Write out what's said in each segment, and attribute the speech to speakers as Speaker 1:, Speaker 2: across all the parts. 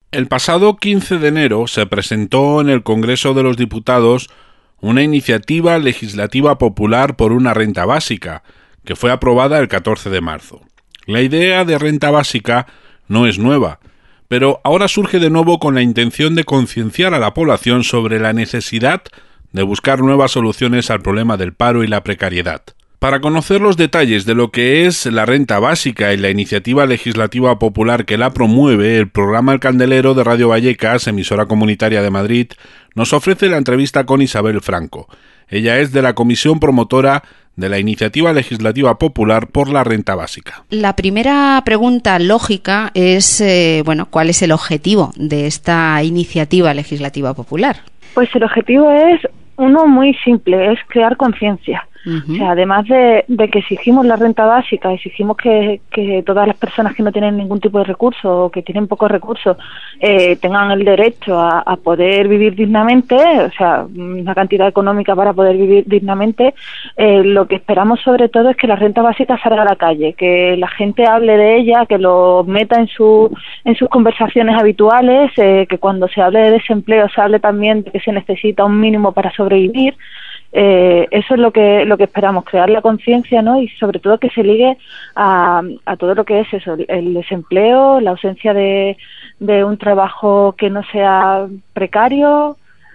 Speaker 1: El pasado 15 de enero se presentó en el Congreso de los Diputados una iniciativa legislativa popular por una renta básica, que fue aprobada el 14 de marzo. La idea de renta básica no es nueva, pero ahora surge de nuevo con la intención de concienciar a la población sobre la necesidad de buscar nuevas soluciones al problema del paro y la precariedad. Para conocer los detalles de lo que es la renta básica y la iniciativa legislativa popular que la promueve, el programa El Candelero de Radio Vallecas, emisora comunitaria de Madrid, nos ofrece la entrevista con Isabel Franco. Ella es de la comisión promotora de la iniciativa legislativa popular por la renta básica.
Speaker 2: La primera pregunta lógica es, ¿cuál es el objetivo de esta iniciativa legislativa popular?
Speaker 3: Pues el objetivo es uno muy simple, es crear conciencia. O sea, además de que exigimos la renta básica, exigimos que todas las personas que no tienen ningún tipo de recurso o que tienen pocos recursos tengan el derecho a poder vivir dignamente, o sea, una cantidad económica para poder vivir dignamente. Lo que esperamos sobre todo es que la renta básica salga a la calle, que la gente hable de ella, que lo meta en sus conversaciones habituales, que cuando se hable de desempleo se hable también de que se necesita un mínimo para sobrevivir. Eso es lo que esperamos, crear la conciencia, ¿no? Y sobre todo que se ligue a todo lo que es eso, el desempleo, la ausencia de un trabajo que no sea precario.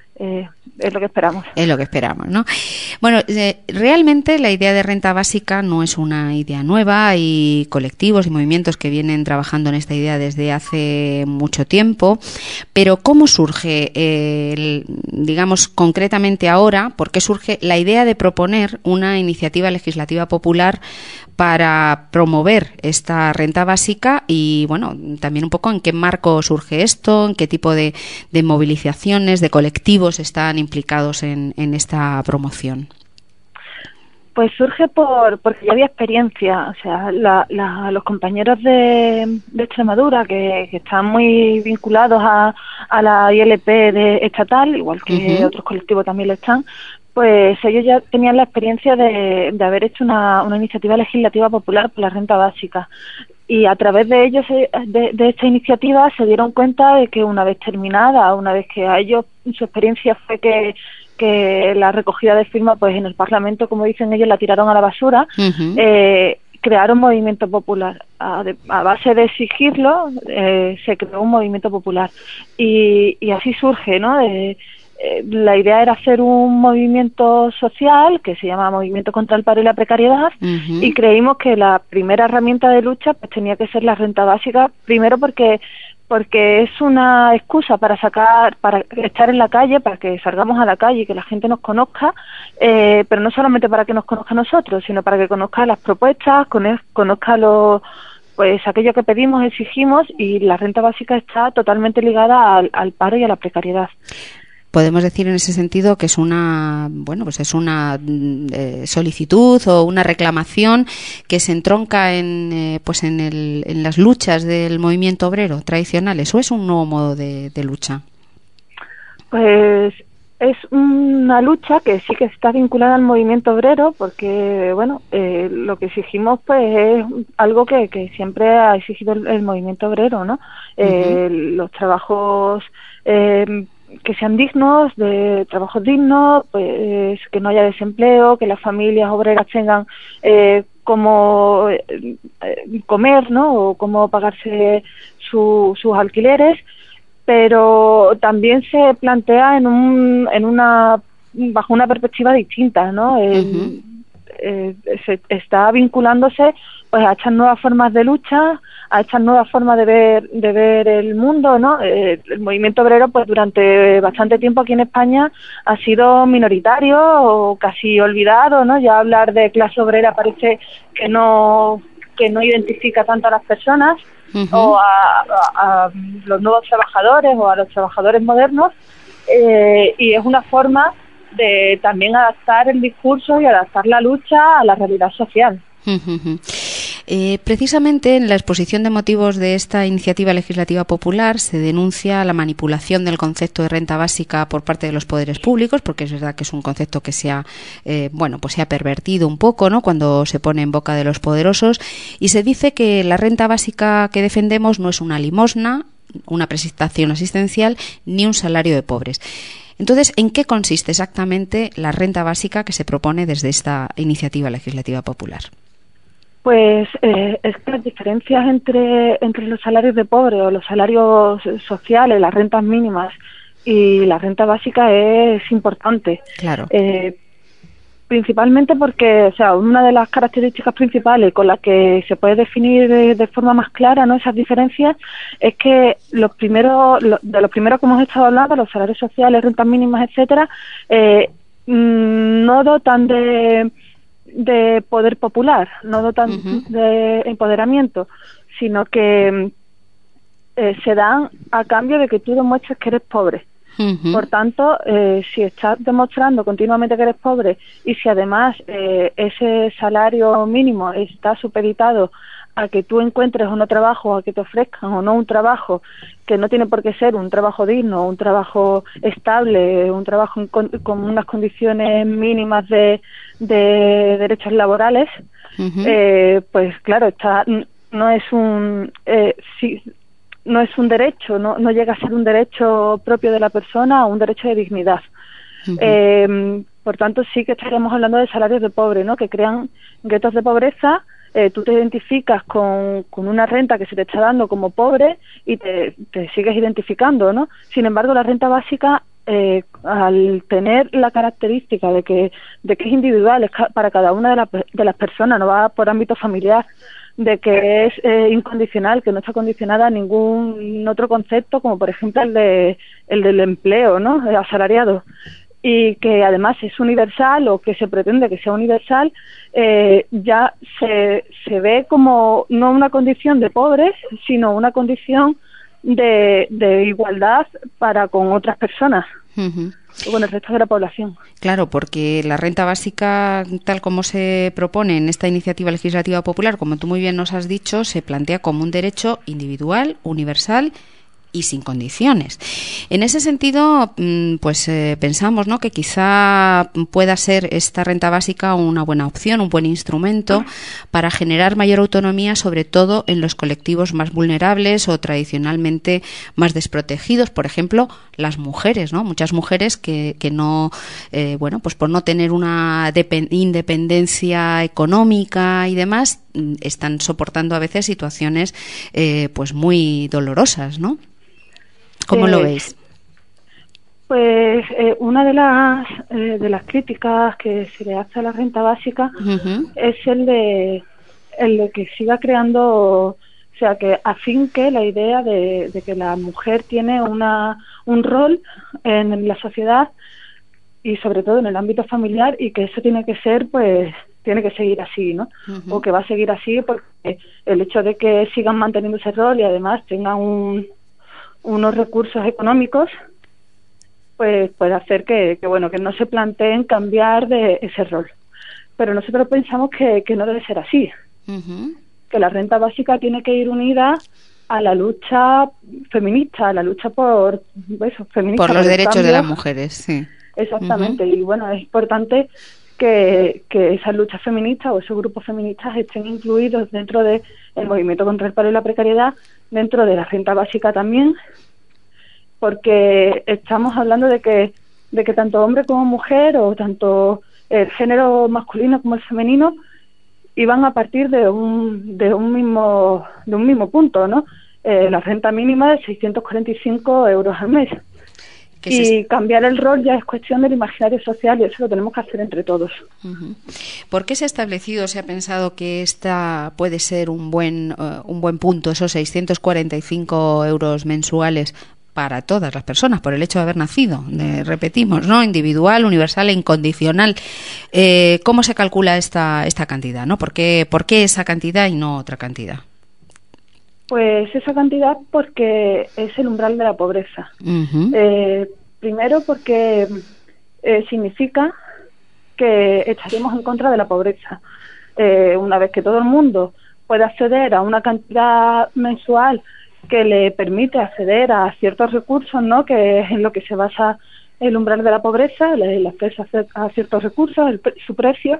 Speaker 3: Es lo que esperamos.
Speaker 2: Es lo que esperamos, ¿no? Bueno, realmente la idea de renta básica no es una idea nueva. Hay colectivos y movimientos que vienen trabajando en esta idea desde hace mucho tiempo. Pero ¿cómo surge, digamos, concretamente ahora? ¿Por qué surge la idea de proponer una iniciativa legislativa popular para promover esta renta básica? Y, bueno, también un poco en qué marco surge esto, en qué tipo de movilizaciones, de colectivos están implicados en esta promoción.
Speaker 3: Pues surge porque ya había experiencia, o sea, los compañeros de Extremadura que están muy vinculados a la ILP estatal, igual que otros colectivos también lo están, pues ellos ya tenían la experiencia de haber hecho una iniciativa legislativa popular por la renta básica. Y a través de ellos, de esta iniciativa, se dieron cuenta de que una vez terminada, una vez que a ellos, su experiencia fue que la recogida de firmas, pues en el Parlamento, como dicen ellos, la tiraron a la basura, crearon movimiento popular. A base de exigirlo, se creó un movimiento popular. Y así surge, ¿no? La idea era hacer un movimiento social que se llama Movimiento contra el Paro y la Precariedad, y creímos que la primera herramienta de lucha pues tenía que ser la renta básica, primero porque es una excusa para estar en la calle, para que salgamos a la calle y que la gente nos conozca, pero no solamente para que nos conozca a nosotros, sino para que conozca las propuestas, conozca pues aquello que pedimos, exigimos, y la renta básica está totalmente ligada al paro y a la precariedad.
Speaker 2: Podemos decir en ese sentido que es una solicitud o una reclamación que se entronca en las luchas del movimiento obrero tradicionales, ¿o es un nuevo modo de lucha?
Speaker 3: Pues es una lucha que sí que está vinculada al movimiento obrero, porque lo que exigimos pues es algo que siempre ha exigido el movimiento obrero, ¿no? Los trabajos que sean dignos, de trabajos dignos, pues que no haya desempleo, que las familias obreras tengan cómo comer, ¿no? O cómo pagarse sus alquileres, pero también se plantea bajo una perspectiva distinta, ¿no? Se está vinculándose pues a estas nuevas formas de lucha, a estas nuevas formas de ver el mundo, ¿no? El movimiento obrero pues durante bastante tiempo aquí en España ha sido minoritario o casi olvidado, ¿no? Ya hablar de clase obrera parece que no identifica tanto a las personas o a los nuevos trabajadores o a los trabajadores modernos, y es una forma de también adaptar el discurso y adaptar la lucha a la realidad social.
Speaker 2: Precisamente en la exposición de motivos de esta iniciativa legislativa popular se denuncia la manipulación del concepto de renta básica por parte de los poderes públicos, porque es verdad que es un concepto que se ha pervertido un poco, ¿no?, cuando se pone en boca de los poderosos, y se dice que la renta básica que defendemos no es una limosna, una prestación asistencial ni un salario de pobres. Entonces, ¿en qué consiste exactamente la renta básica que se propone desde esta iniciativa legislativa popular?
Speaker 3: Pues es que las diferencias entre los salarios de pobre o los salarios sociales, las rentas mínimas y la renta básica es importante.
Speaker 2: Claro.
Speaker 3: Principalmente porque, o sea, una de las características principales con las que se puede definir de forma más clara, ¿no?, esas diferencias, es que de los primeros que hemos estado hablando, los salarios sociales, rentas mínimas, etcétera, no dotan de poder popular, no dotan de empoderamiento, sino que se dan a cambio de que tú demuestres que eres pobre. Por tanto, si estás demostrando continuamente que eres pobre y si además ese salario mínimo está supeditado a que tú encuentres un trabajo, a que te ofrezcan o no un trabajo que no tiene por qué ser un trabajo digno, un trabajo estable, un trabajo con unas condiciones mínimas de derechos laborales, pues claro, no es un derecho, no llega a ser un derecho propio de la persona o un derecho de dignidad. Por tanto, sí que estaríamos hablando de salarios de pobre, ¿no?, que crean guetos de pobreza. Tú te identificas con una renta que se te está dando como pobre y te sigues identificando, ¿no? Sin embargo, la renta básica, al tener la característica de que es individual, es para cada una de las personas, no va por ámbito familiar, de que es incondicional, que no está condicionada a ningún otro concepto, como por ejemplo el del empleo, ¿no?, asalariado, y que además es universal, o que se pretende que sea universal, ya se ve como no una condición de pobres, sino una condición de igualdad para con otras personas, con el resto de la población.
Speaker 2: Claro, porque la renta básica, tal como se propone en esta iniciativa legislativa popular, como tú muy bien nos has dicho, se plantea como un derecho individual, universal y sin condiciones. En ese sentido, pues pensamos, ¿no?, que quizá pueda ser esta renta básica una buena opción, un buen instrumento para generar mayor autonomía, sobre todo en los colectivos más vulnerables o tradicionalmente más desprotegidos, por ejemplo, las mujeres, ¿no? Muchas mujeres que no, bueno, pues por no tener una independencia económica y demás, están soportando a veces situaciones pues muy dolorosas, ¿no? ¿Cómo lo veis?
Speaker 3: Pues una de las críticas que se le hace a la renta básica es el de que siga creando, o sea, que afinque la idea de que la mujer tiene un rol en la sociedad y sobre todo en el ámbito familiar, y que eso tiene que ser, pues tiene que seguir así, ¿no? O que va a seguir así porque el hecho de que sigan manteniendo ese rol y además tengan unos recursos económicos, pues puede hacer que no se planteen cambiar de ese rol. Pero nosotros pensamos que no debe ser así, que la renta básica tiene que ir unida a la lucha feminista, a la lucha por
Speaker 2: los derechos de las mujeres, sí.
Speaker 3: Exactamente, y bueno, es importante que esas luchas feministas o esos grupos feministas estén incluidos dentro del movimiento contra el paro y la precariedad, dentro de la renta básica también, porque estamos hablando de que tanto hombre como mujer, o tanto el género masculino como el femenino, iban a partir de un mismo punto, ¿no? La renta mínima de 645 euros al mes. Y cambiar el rol ya es cuestión del imaginario social, y eso lo tenemos que hacer entre todos.
Speaker 2: ¿Por qué se ha establecido, se ha pensado que esta puede ser un buen punto, esos 645 euros mensuales para todas las personas, por el hecho de haber nacido? Repetimos, ¿no? Individual, universal e incondicional. ¿Cómo se calcula esta cantidad, ¿no? ¿Por qué esa cantidad y no otra cantidad?
Speaker 3: Pues esa cantidad porque es el umbral de la pobreza. Primero porque significa que estaríamos en contra de la pobreza. Una vez que todo el mundo puede acceder a una cantidad mensual que le permite acceder a ciertos recursos, ¿no?, que es en lo que se basa el umbral de la pobreza, el acceso a ciertos recursos, su precio,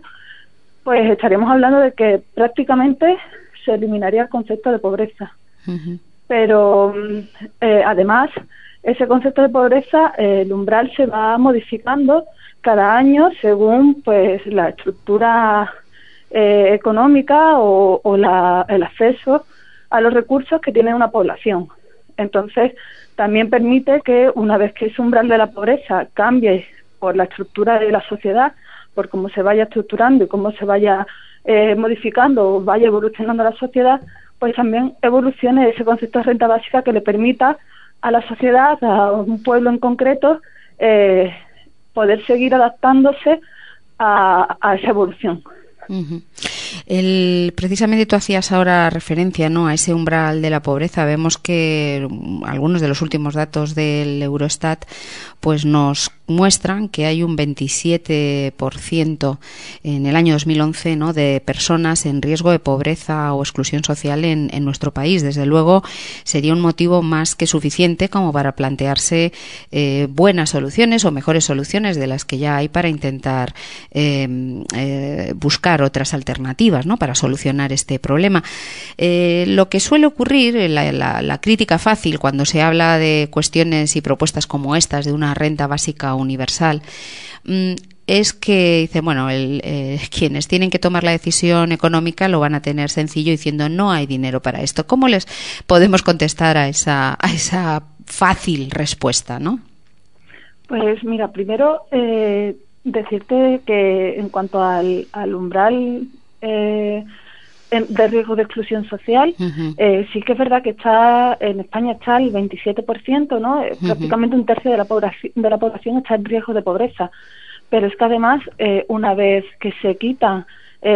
Speaker 3: pues estaríamos hablando de que prácticamente se eliminaría el concepto de pobreza. pero además ese concepto de pobreza, el umbral se va modificando cada año según pues la estructura económica o el acceso a los recursos que tiene una población. Entonces, también permite que una vez que ese umbral de la pobreza cambie por la estructura de la sociedad, por cómo se vaya estructurando y cómo se vaya modificando o vaya evolucionando la sociedad, pues también evolucione ese concepto de renta básica que le permita a la sociedad, a un pueblo en concreto, poder seguir adaptándose a esa evolución.
Speaker 2: Uh-huh. Precisamente tú hacías ahora referencia, ¿no?, a ese umbral de la pobreza. Vemos que algunos de los últimos datos del Eurostat pues nos muestran que hay un 27% en el año 2011, ¿no?, de personas en riesgo de pobreza o exclusión social en nuestro país. Desde luego sería un motivo más que suficiente como para plantearse buenas soluciones o mejores soluciones de las que ya hay para intentar buscar otras alternativas, ¿no?, para solucionar este problema. Lo que suele ocurrir, la crítica fácil cuando se habla de cuestiones y propuestas como estas de una renta básica universal, es que dicen, bueno, quienes tienen que tomar la decisión económica lo van a tener sencillo diciendo no hay dinero para esto. ¿Cómo les podemos contestar a esa fácil respuesta, no?
Speaker 3: Pues mira, primero decirte que en cuanto al umbral de riesgo de exclusión social,
Speaker 2: uh-huh.
Speaker 3: Sí que es verdad que en España está el 27%, ¿no?
Speaker 2: Uh-huh.
Speaker 3: Prácticamente un tercio de la población está en riesgo de pobreza. Pero es que además, una vez que se quitan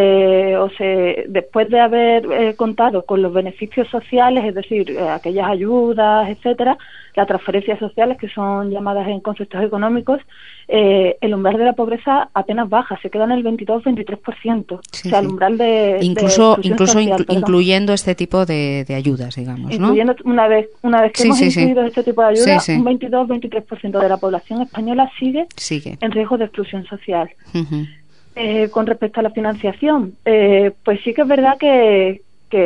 Speaker 3: después de haber contado con los beneficios sociales, es decir, aquellas ayudas, etcétera, las transferencias sociales que son llamadas en conceptos económicos, el umbral de la pobreza apenas baja, se queda en el 22-23%.
Speaker 2: Sí,
Speaker 3: o sea, el umbral de
Speaker 2: incluso
Speaker 3: social,
Speaker 2: incluyendo este tipo de ayudas, digamos,
Speaker 3: incluyendo, ¿no? Una vez que hemos incluido este tipo de ayudas, un 22-23% de la población española sigue en riesgo de exclusión social.
Speaker 2: Uh-huh.
Speaker 3: Con respecto a la financiación, pues sí que es verdad que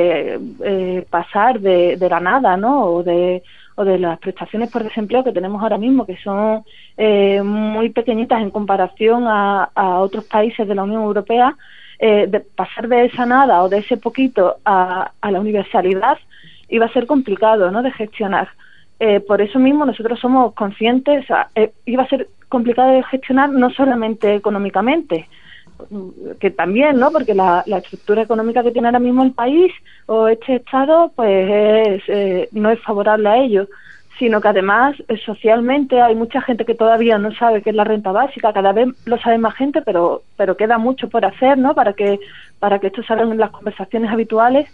Speaker 3: pasar de la nada, ¿no?, o de las prestaciones por desempleo que tenemos ahora mismo, que son muy pequeñitas en comparación a otros países de la Unión Europea, de pasar de esa nada o de ese poquito a la universalidad iba a ser complicado, ¿no?, de gestionar. Por eso mismo nosotros somos conscientes, iba a ser complicado de gestionar no solamente económicamente, que también, ¿no?, porque la estructura económica que tiene ahora mismo el país o este Estado pues no es favorable a ello, sino que además socialmente hay mucha gente que todavía no sabe qué es la renta básica. Cada vez lo sabe más gente, pero queda mucho por hacer, ¿no?, para que esto salga en las conversaciones habituales.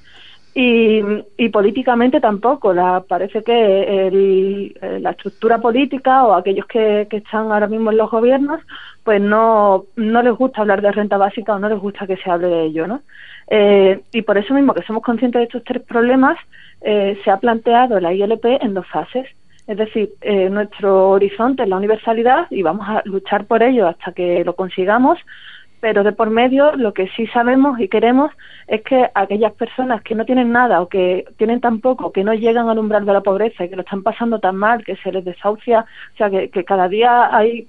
Speaker 3: Y políticamente tampoco. Parece que la estructura política o aquellos que están ahora mismo en los gobiernos pues no les gusta hablar de renta básica o no les gusta que se hable de ello, ¿no? Y por eso mismo que somos conscientes de estos tres problemas, se ha planteado la ILP en 2 fases. Es decir, nuestro horizonte es la universalidad y vamos a luchar por ello hasta que lo consigamos. Pero de por medio lo que sí sabemos y queremos es que aquellas personas que no tienen nada o que tienen tan poco, que no llegan al umbral de la pobreza y que lo están pasando tan mal, que se les desahucia, o sea, que cada día hay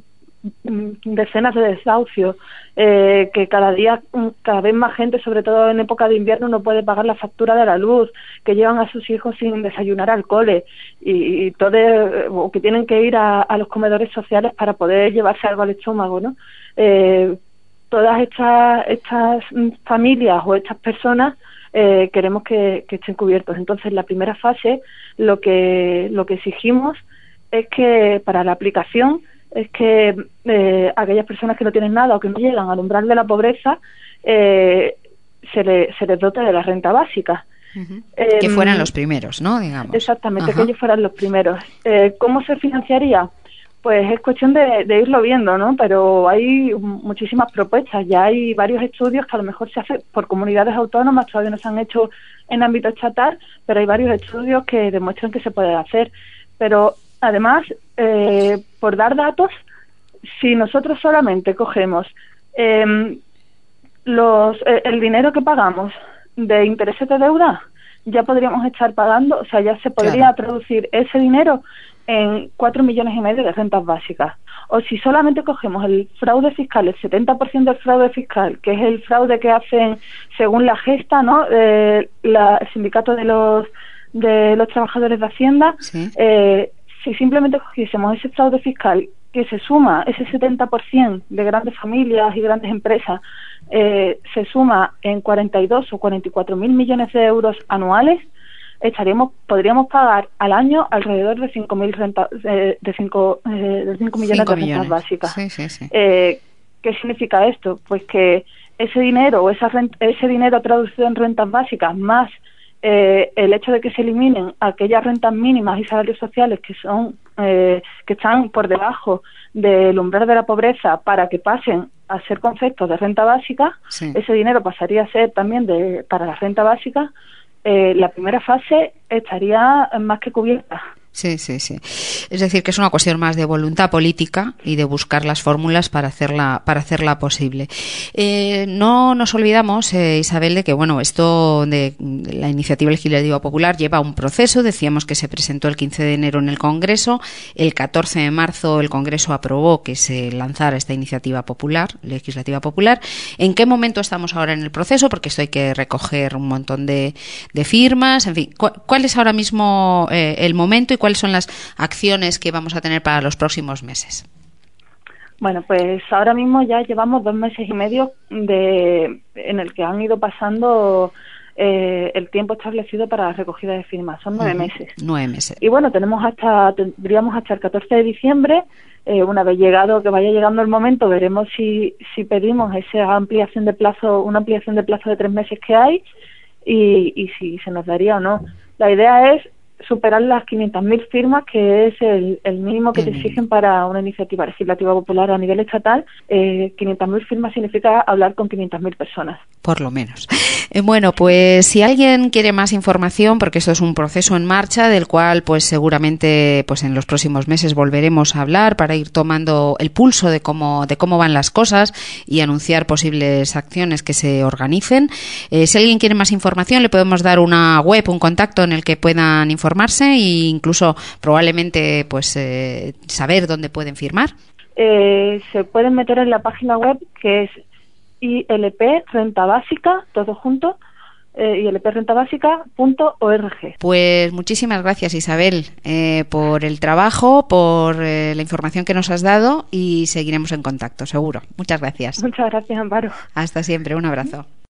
Speaker 3: decenas de desahucios, que cada vez más gente, sobre todo en época de invierno, no puede pagar la factura de la luz, que llevan a sus hijos sin desayunar al cole y todo, o que tienen que ir a los comedores sociales para poder llevarse algo al estómago, ¿no? Todas estas familias o estas personas queremos que estén cubiertos. Entonces, la primera fase, lo que exigimos es que para la aplicación es que aquellas personas que no tienen nada o que no llegan al umbral de la pobreza se les dote de la renta básica.
Speaker 2: Uh-huh. Que fueran los primeros, ¿no? Digamos.
Speaker 3: Exactamente, que ellos fueran los primeros. ¿Cómo se financiaría? Pues es cuestión de irlo viendo, ¿no? Pero hay muchísimas propuestas. Ya hay varios estudios que a lo mejor se hacen por comunidades autónomas, todavía no se han hecho en ámbito estatal, pero hay varios estudios que demuestran que se puede hacer. Pero además, por dar datos, si nosotros solamente cogemos el dinero que pagamos de intereses de deuda, ya podríamos estar pagando, o sea, ya se podría traducir ese dinero en 4,5 millones de rentas básicas. O si solamente cogemos el fraude fiscal, el 70% del fraude fiscal, que es el fraude que hacen según la gesta, ¿no? El sindicato de los trabajadores de Hacienda, si simplemente cogiésemos ese fraude fiscal que se suma, ese 70% de grandes familias y grandes empresas, se suma en 42 o 44 mil millones de euros anuales, podríamos pagar al año alrededor de 5 millones de rentas básicas. ¿Qué significa esto? Pues que ese dinero o ese dinero traducido en rentas básicas más el hecho de que se eliminen aquellas rentas mínimas y salarios sociales que están por debajo del umbral de la pobreza para que pasen a ser conceptos de renta básica, ese dinero pasaría a ser también para la renta básica. La primera fase estaría más que cubierta.
Speaker 2: Sí. Es decir, que es una cuestión más de voluntad política y de buscar las fórmulas para hacerla posible. No nos olvidamos, Isabel, de que esto de la iniciativa legislativa popular lleva un proceso. Decíamos que se presentó el 15 de enero en el Congreso. El 14 de marzo el Congreso aprobó que se lanzara esta iniciativa legislativa popular. ¿En qué momento estamos ahora en el proceso? Porque esto hay que recoger un montón de firmas. En fin, ¿cuál es ahora mismo el momento y cuáles son las acciones que vamos a tener para los próximos meses?
Speaker 3: Bueno, pues ahora mismo ya llevamos 2 meses y medio en el que han ido pasando el tiempo establecido para la recogida de firmas. Son 9 meses. 9 meses. Y bueno, tendríamos hasta el 14 de diciembre. Una vez que vaya llegando el momento, veremos si pedimos esa ampliación de plazo, una ampliación de plazo de 3 meses que hay y si se nos daría o no. La idea es superar las 500.000 firmas, que es el mínimo que te exigen para una iniciativa legislativa popular a nivel estatal. 500.000 firmas significa hablar con 500.000 personas. Por lo menos.
Speaker 2: Bueno, pues si alguien quiere más información, porque esto es un proceso en marcha del cual pues seguramente pues en los próximos meses volveremos a hablar para ir tomando el pulso de cómo van las cosas y anunciar posibles acciones que se organicen. Si alguien quiere más información, le podemos dar una web, un contacto en el que puedan informarse e incluso probablemente pues saber dónde pueden firmar.
Speaker 3: Se pueden meter en la página web, que es ILP Renta Básica, todo junto, ilprrentabásica.org.
Speaker 2: Pues muchísimas gracias, Isabel, por el trabajo, por la información que nos has dado, y seguiremos en contacto, seguro. Muchas gracias.
Speaker 3: Muchas gracias, Amparo.
Speaker 2: Hasta siempre, un abrazo.